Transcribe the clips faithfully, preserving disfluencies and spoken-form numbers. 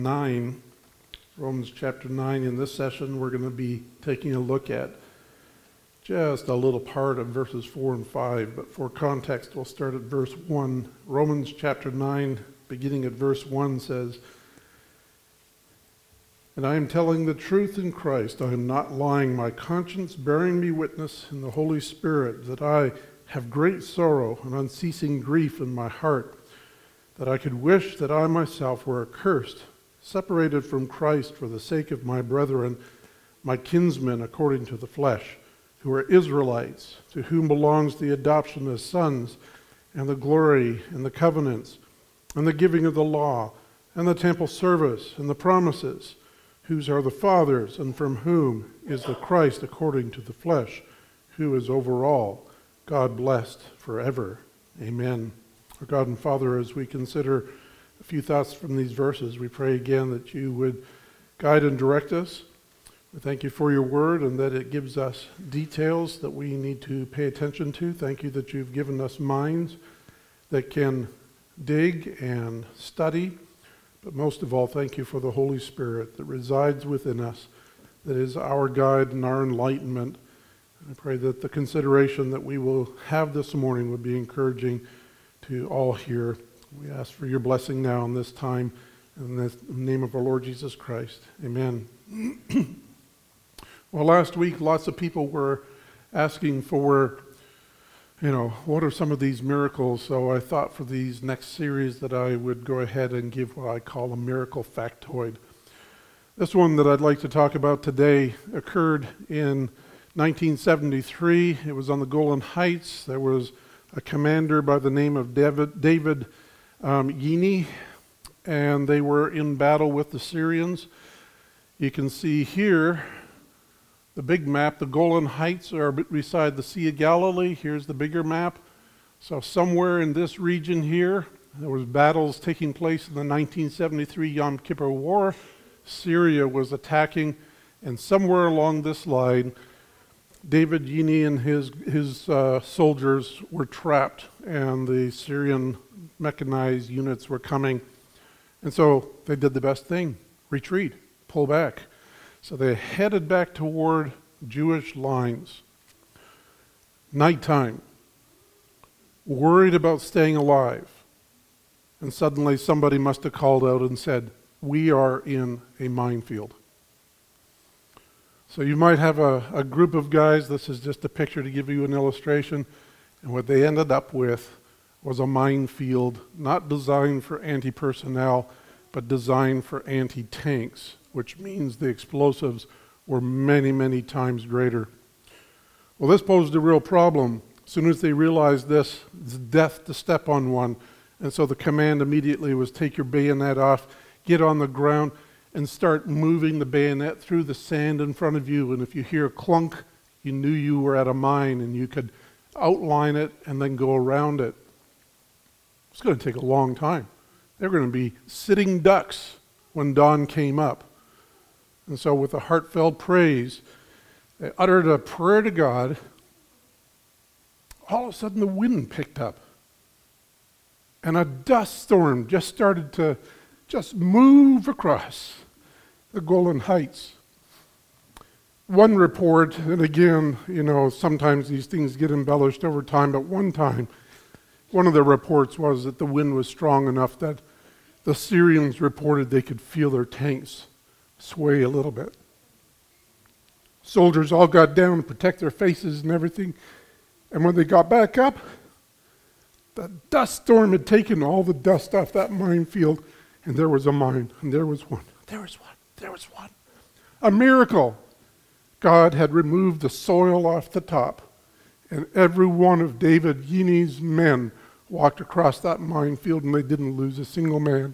nine, Romans chapter nine. In this session, we're going to be taking a look at just a little part of verses four and five, but for context, we'll start at verse one. Romans chapter nine, beginning at verse one, says, "And I am telling the truth in Christ, I am not lying, my conscience bearing me witness in the Holy Spirit, that I have great sorrow and unceasing grief in my heart, that I could wish that I myself were accursed, separated from Christ for the sake of my brethren, my kinsmen according to the flesh, who are Israelites, to whom belongs the adoption as sons, and the glory, and the covenants, and the giving of the law, and the temple service, and the promises, whose are the fathers, and from whom is the Christ according to the flesh, who is over all, God blessed forever. Amen." Our God and Father, as we consider a few thoughts from these verses, we pray again that you would guide and direct us. We thank you for your word and that it gives us details that we need to pay attention to. Thank you that you've given us minds that can dig and study. But most of all, thank you for the Holy Spirit that resides within us, that is our guide and our enlightenment. I pray that the consideration that we will have this morning would be encouraging to all here. We ask for your blessing now in this time, in the name of our Lord Jesus Christ. Amen. Well, last week, lots of people were asking for, you know, what are some of these miracles? So I thought for these next series that I would go ahead and give what I call a miracle factoid. This one that I'd like to talk about today occurred in nineteen seventy-three. It was on the Golan Heights. There was a commander by the name of David, David um, Yini, and they were in battle with the Syrians. You can see here the big map. The Golan Heights are beside the Sea of Galilee. Here's the bigger map. So somewhere in this region here, there was battles taking place in the nineteen seventy-three Yom Kippur War. Syria was attacking, and somewhere along this line, David Yini and his his uh, soldiers were trapped, and the Syrian mechanized units were coming. And so they did the best thing, retreat, pull back. So they headed back toward Jewish lines. Nighttime, worried about staying alive. And suddenly somebody must have called out and said, "We are in a minefield." So you might have a, a group of guys, this is just a picture to give you an illustration, and what they ended up with was a minefield, not designed for anti-personnel, but designed for anti-tanks, which means the explosives were many, many times greater. Well, this posed a real problem. As soon as they realized this, it's death to step on one, and so the command immediately was take your bayonet off, get on the ground, and start moving the bayonet through the sand in front of you. And if you hear a clunk, you knew you were at a mine and you could outline it and then go around it. It's going to take a long time. They're going to be sitting ducks when dawn came up. And so with a heartfelt praise, they uttered a prayer to God. All of a sudden the wind picked up. And a dust storm just started to just move across the Golan Heights. One report, and again, you know, sometimes these things get embellished over time, but one time, one of the reports was that the wind was strong enough that the Syrians reported they could feel their tanks sway a little bit. Soldiers all got down to protect their faces and everything, and when they got back up, the dust storm had taken all the dust off that minefield. And there was a mine, and there was one, there was one, there was one. A miracle. God had removed the soil off the top, and every one of David Yini's men walked across that minefield, and they didn't lose a single man.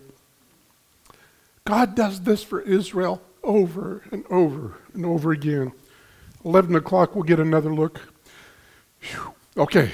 God does this for Israel over and over and over again. eleven o'clock, we'll get another look. Whew. Okay.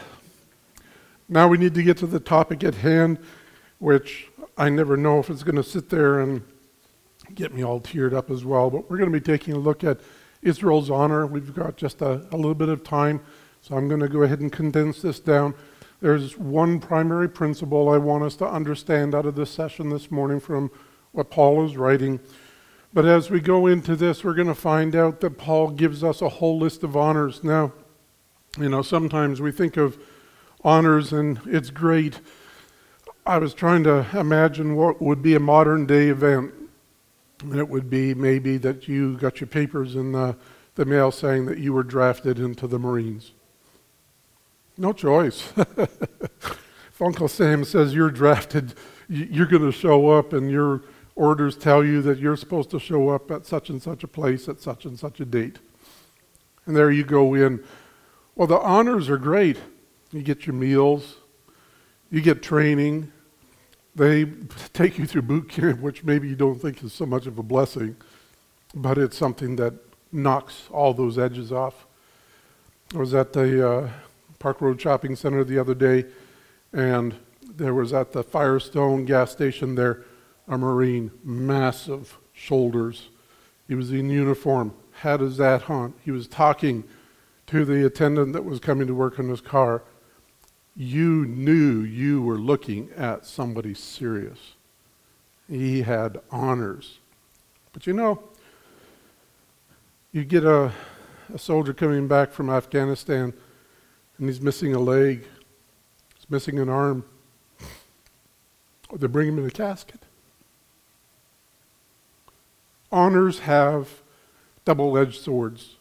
Now we need to get to the topic at hand, which I never know if it's going to sit there and get me all teared up as well, but we're going to be taking a look at Israel's honor. We've got just a, a little bit of time, so I'm going to go ahead and condense this down. There's one primary principle I want us to understand out of this session this morning from what Paul is writing. But as we go into this, we're going to find out that Paul gives us a whole list of honors. Now, you know, sometimes we think of honors and it's great. I was trying to imagine what would be a modern day event. And it would be maybe that you got your papers in the, the mail saying that you were drafted into the Marines. No choice. If Uncle Sam says you're drafted, you're going to show up, and your orders tell you that you're supposed to show up at such and such a place at such and such a date. And there you go in. Well, the honors are great. You get your meals. You get training. They take you through boot camp, which maybe you don't think is so much of a blessing, but it's something that knocks all those edges off. I was at the uh, Park Road Shopping Center the other day, and there was at the Firestone gas station there a Marine, massive shoulders. He was in uniform, had his hat on. He was talking to the attendant that was coming to work in his car. You knew you were looking at somebody serious. He had honors. But you know, you get a, a soldier coming back from Afghanistan and he's missing a leg, he's missing an arm, or they bring him in a casket. Honors have double-edged swords.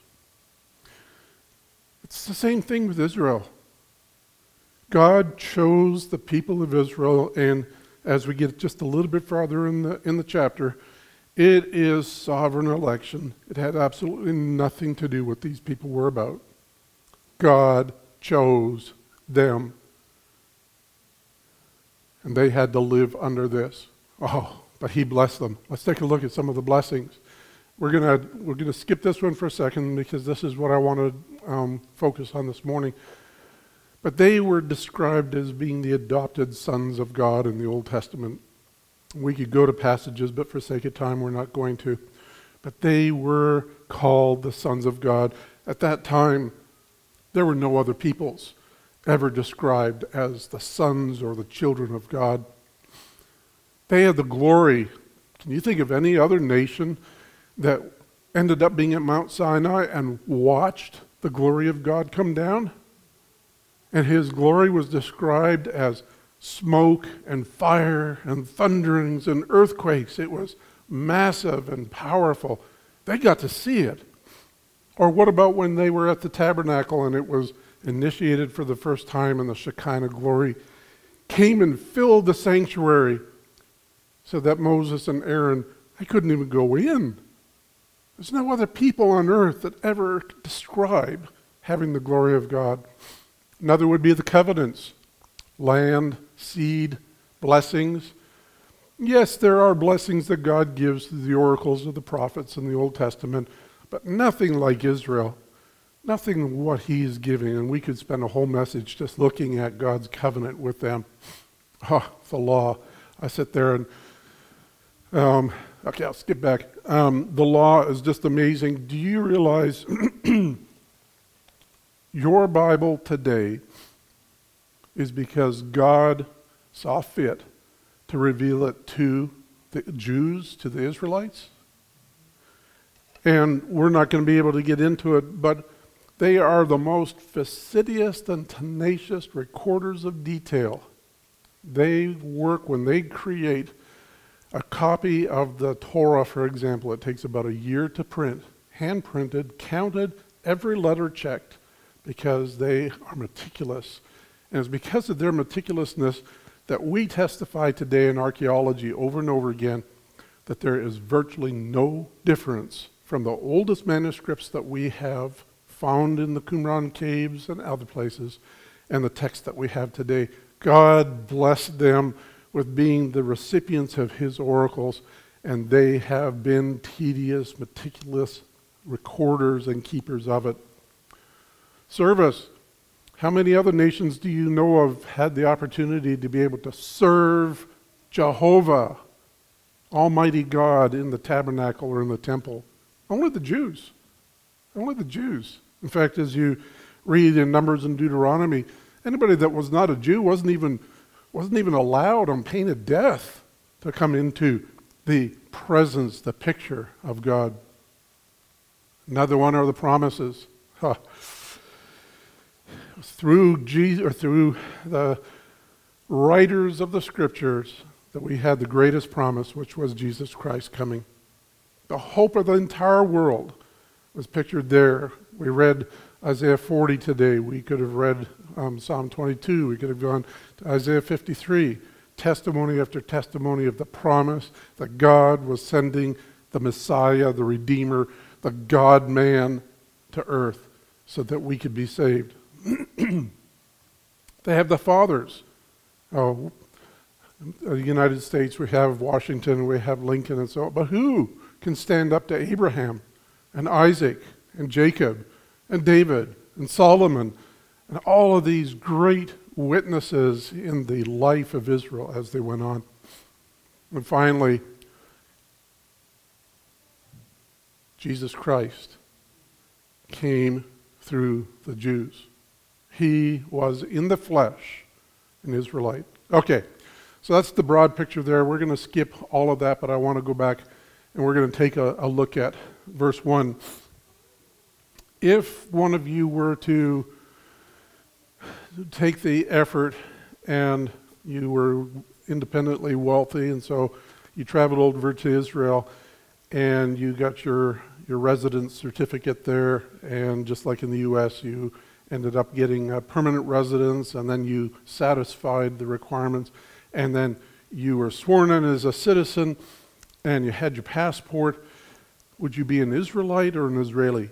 It's the same thing with Israel. God chose the people of Israel, and as we get just a little bit farther in the in the chapter, it is sovereign election. It had absolutely nothing to do with what these people were about. God chose them, and they had to live under this. Oh, but he blessed them. Let's take a look at some of the blessings. We're gonna we're gonna skip this one for a second because this is what I want to um, focus on this morning. But they were described as being the adopted sons of God in the Old Testament. We could go to passages, but for sake of time, we're not going to. But they were called the sons of God. At that time, there were no other peoples ever described as the sons or the children of God. They had the glory. Can you think of any other nation that ended up being at Mount Sinai and watched the glory of God come down? And his glory was described as smoke and fire and thunderings and earthquakes. It was massive and powerful. They got to see it. Or what about when they were at the tabernacle and it was initiated for the first time and the Shekinah glory came and filled the sanctuary so that Moses and Aaron, they couldn't even go in. There's no other people on earth that ever describe having the glory of God. Another would be the covenants, land, seed, blessings. Yes, there are blessings that God gives through the oracles of the prophets in the Old Testament, but nothing like Israel, nothing what he is giving. And we could spend a whole message just looking at God's covenant with them. Oh, the law. I sit there and, um, okay, I'll skip back. Um, the law is just amazing. Do you realize your Bible today is because God saw fit to reveal it to the Jews, to the Israelites? And we're not going to be able to get into it, but they are the most fastidious and tenacious recorders of detail. They work when they create a copy of the Torah, for example. It takes about a year to print, hand-printed, counted, every letter checked, because they are meticulous. And it's because of their meticulousness that we testify today in archaeology over and over again that there is virtually no difference from the oldest manuscripts that we have found in the Qumran caves and other places and the text that we have today. God blessed them with being the recipients of his oracles, and they have been tedious, meticulous recorders and keepers of it. Service. How many other nations do you know of had the opportunity to be able to serve Jehovah, Almighty God, in the tabernacle or in the temple? Only the Jews. Only the Jews. In fact, as you read in Numbers and Deuteronomy, anybody that was not a Jew wasn't even wasn't even allowed on pain of death to come into the presence, the picture of God. Another one are the promises. Huh. Through Jesus, or through the writers of the scriptures, that we had the greatest promise, which was Jesus Christ coming. The hope of the entire world was pictured there. We read Isaiah forty today. We could have read um, Psalm twenty-two. We could have gone to Isaiah fifty-three. Testimony after testimony of the promise that God was sending the Messiah, the Redeemer, the God-man to earth so that we could be saved. They have the fathers. Oh, in the United States, we have Washington, we have Lincoln, and so on. But who can stand up to Abraham and Isaac and Jacob and David and Solomon and all of these great witnesses in the life of Israel as they went on? And finally, Jesus Christ came through the Jews. He was in the flesh an Israelite. Okay, so that's the broad picture there. We're going to skip all of that, but I want to go back and we're going to take a, a look at verse one. If one of you were to take the effort and you were independently wealthy, and so you traveled over to Israel and you got your, your residence certificate there, and just like in the U S, you ended up getting a permanent residence, and then you satisfied the requirements, and then you were sworn in as a citizen, and you had your passport. Would you be an Israelite or an Israeli?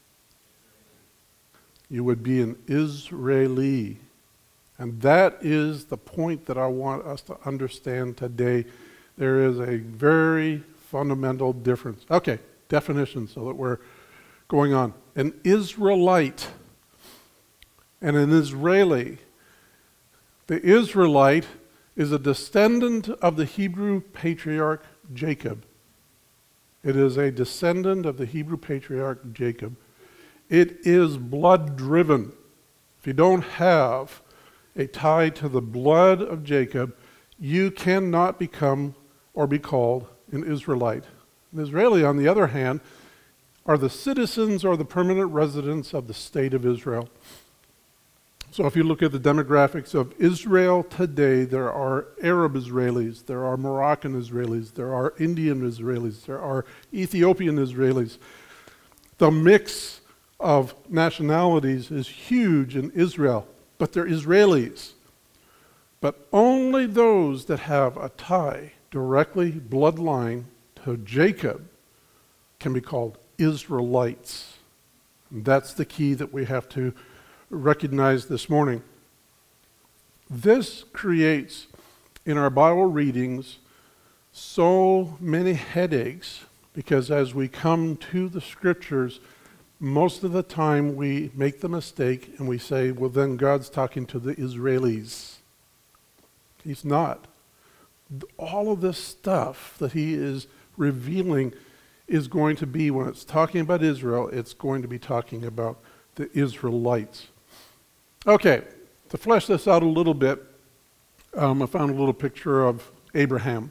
You would be an Israeli. And that is the point that I want us to understand today. There is a very fundamental difference. Okay, definition so that we're going on. An Israelite and an Israeli. The Israelite is a descendant of the Hebrew patriarch Jacob. It is a descendant of the Hebrew patriarch Jacob. It is blood-driven. If you don't have a tie to the blood of Jacob, you cannot become or be called an Israelite. An Israeli, on the other hand, are the citizens or the permanent residents of the state of Israel. So if you look at the demographics of Israel today, there are Arab Israelis, there are Moroccan Israelis, there are Indian Israelis, there are Ethiopian Israelis. The mix of nationalities is huge in Israel, but they're Israelis. But only those that have a tie, directly bloodline to Jacob, can be called Israelites. And that's the key that we have to recognize this morning. This creates in our Bible readings so many headaches, because as we come to the scriptures, most of the time we make the mistake and we say, well, then God's talking to the Israelis. He's not. All of this stuff that he is revealing is going to be, when it's talking about Israel, it's going to be talking about the Israelites. Okay, to flesh this out a little bit, um, I found a little picture of Abraham.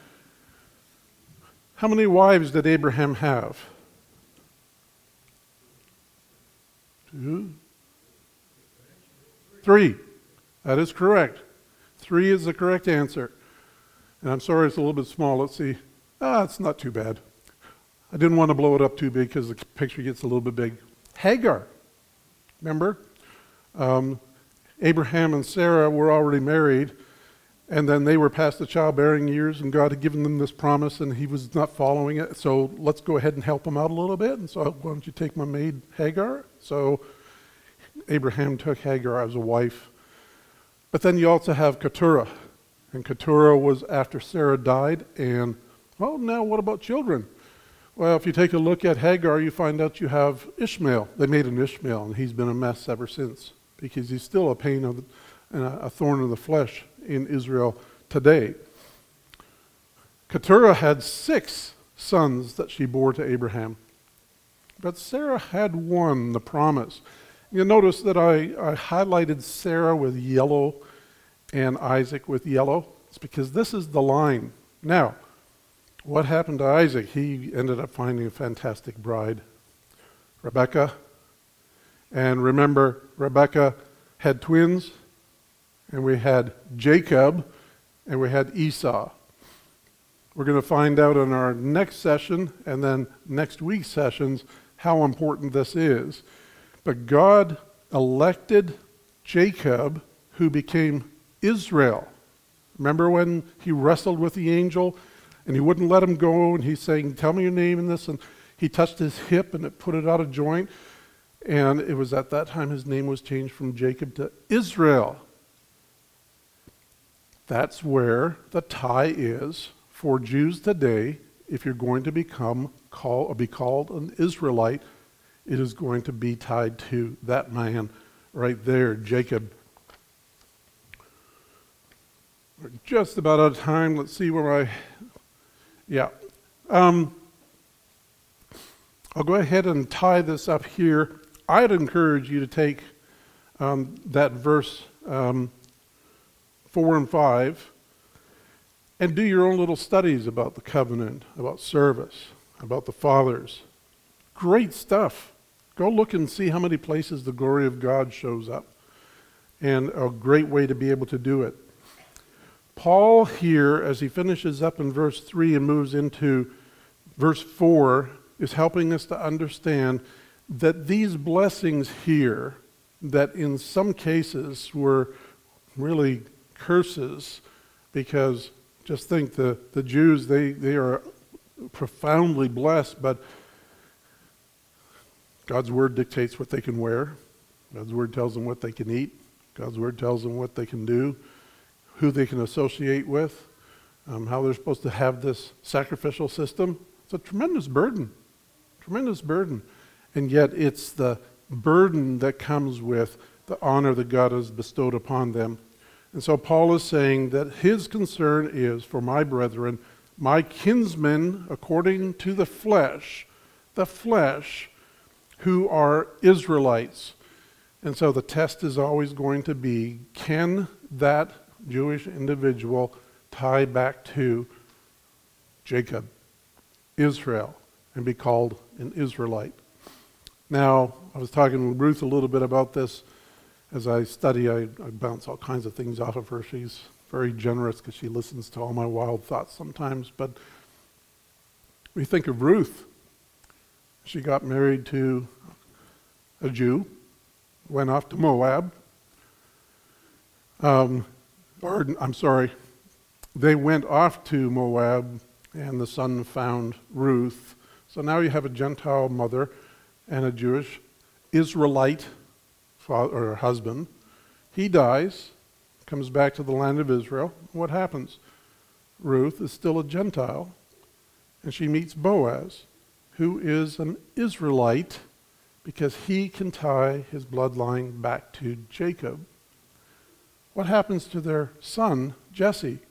How many wives did Abraham have? Two? Three. That is correct. Three is the correct answer. And I'm sorry it's a little bit small. Let's see. Ah, it's not too bad. I didn't want to blow it up too big because the picture gets a little bit big. Hagar. Remember? Um, Abraham and Sarah were already married, and then they were past the childbearing years, and God had given them this promise, and he was not following it. So let's go ahead and help him out a little bit. And so why don't you take my maid Hagar? So Abraham took Hagar as a wife. But then you also have Keturah. And Keturah was after Sarah died, and, well, now what about children? Well, if you take a look at Hagar, you find out you have Ishmael. They made an Ishmael, and he's been a mess ever since, because he's still a pain of, and a thorn in the flesh in Israel today. Keturah had six sons that she bore to Abraham, but Sarah had one, the promise. You'll notice that I, I highlighted Sarah with yellow and Isaac with yellow. It's because this is the line. Now, What happened to Isaac? He ended up finding a fantastic bride, Rebekah. And remember, Rebekah had twins, and we had Jacob, and we had Esau. We're going to find out in our next session and then next week's sessions how important this is. But God elected Jacob, who became Israel. Remember when he wrestled with the angel and he wouldn't let him go, and he's saying, tell me your name and this, and he touched his hip and it put it out of joint. And it was at that time his name was changed from Jacob to Israel. That's where the tie is for Jews today. If you're going to become call or be called an Israelite, it is going to be tied to that man right there, Jacob. We're just about out of time. Let's see where I, yeah. Um, I'll go ahead and tie this up here. I'd encourage you to take um, that verse um, four and five and do your own little studies about the covenant, about service, about the fathers. Great stuff. Go look and see how many places the glory of God shows up. And a great way to be able to do it. Paul here, as he finishes up in verse three and moves into verse four, is helping us to understand that these blessings here, that in some cases were really curses, because just think the, the Jews, they, they are profoundly blessed, but God's word dictates what they can wear. God's word tells them what they can eat. God's word tells them what they can do, who they can associate with, um, how they're supposed to have this sacrificial system. It's a tremendous burden, tremendous burden. And yet it's the burden that comes with the honor that God has bestowed upon them. And so Paul is saying that his concern is for my brethren, my kinsmen according to the flesh, the flesh, who are Israelites. And so the test is always going to be, can that Jewish individual tie back to Jacob, Israel, and be called an Israelite? Now, I was talking with Ruth a little bit about this. As I study, I, I bounce all kinds of things off of her. She's very generous because she listens to all my wild thoughts sometimes. But we think of Ruth. She got married to a Jew, went off to Moab. Um, or, I'm sorry, they went off to Moab, and the son found Ruth. So now you have a Gentile mother and a Jewish Israelite father or husband. He dies, comes back to the land of Israel. What happens? Ruth is still a Gentile, and she meets Boaz, who is an Israelite, because he can tie his bloodline back to Jacob. What happens to their son, Jesse?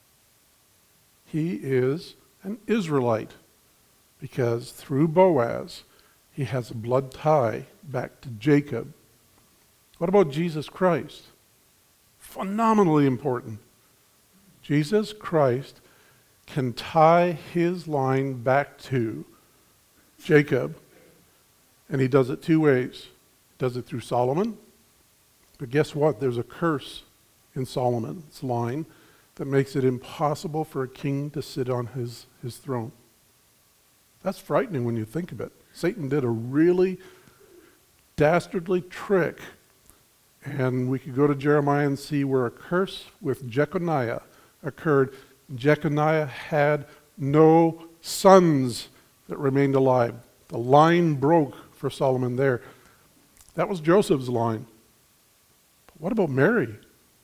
He is an Israelite, because through Boaz, he has a blood tie back to Jacob. What about Jesus Christ? Phenomenally important. Jesus Christ can tie his line back to Jacob, and he does it two ways. He does it through Solomon, but guess what? There's a curse in Solomon's line that makes it impossible for a king to sit on his, his throne. That's frightening when you think of it. Satan did a really dastardly trick, and we could go to Jeremiah and see where a curse with Jeconiah occurred. Jeconiah had no sons that remained alive. The line broke for Solomon there. That was Joseph's line. But what about Mary?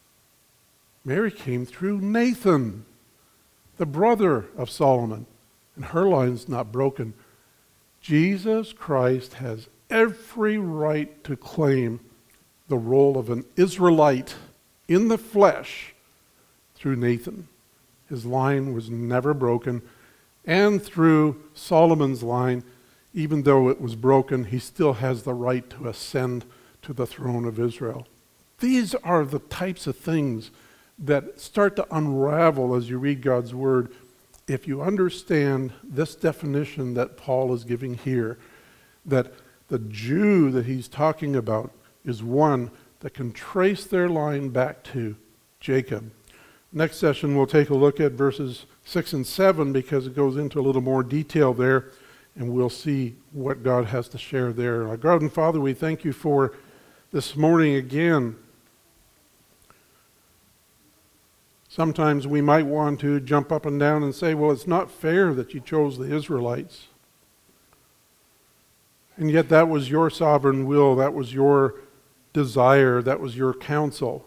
Mary came through Nathan, the brother of Solomon, and her line's not broken. Jesus Christ has every right to claim the role of an Israelite in the flesh through Nathan. His line was never broken. And through Solomon's line, even though it was broken, he still has the right to ascend to the throne of Israel. These are the types of things that start to unravel as you read God's word if you understand this definition that Paul is giving here, that the Jew that he's talking about is one that can trace their line back to Jacob. Next session we'll take a look at verses six and seven because it goes into a little more detail there, and we'll see what God has to share there. Our God and Father, we thank you for this morning again. Sometimes we might want to jump up and down and say, well, it's not fair that you chose the Israelites. And yet that was your sovereign will, that was your desire, that was your counsel.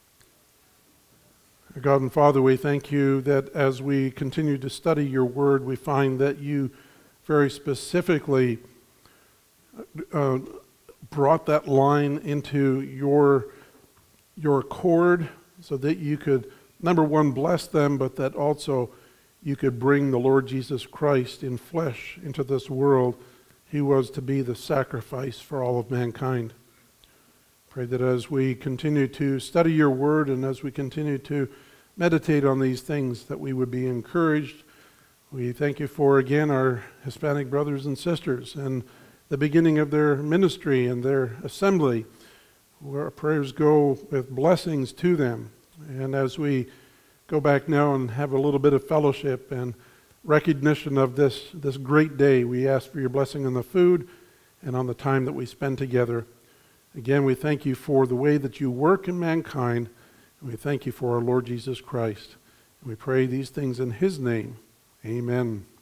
God and Father, we thank you that as we continue to study your word, we find that you very specifically uh, brought that line into your, your accord so that you could, number one, bless them, but that also you could bring the Lord Jesus Christ in flesh into this world. He was to be the sacrifice for all of mankind. Pray that as we continue to study your word and as we continue to meditate on these things, that we would be encouraged. We thank you for, again, our Hispanic brothers and sisters and the beginning of their ministry and their assembly, where our prayers go with blessings to them. And as we go back now and have a little bit of fellowship and recognition of this, this great day, we ask for your blessing on the food and on the time that we spend together. Again, we thank you for the way that you work in mankind, and we thank you for our Lord Jesus Christ. And we pray these things in his name. Amen.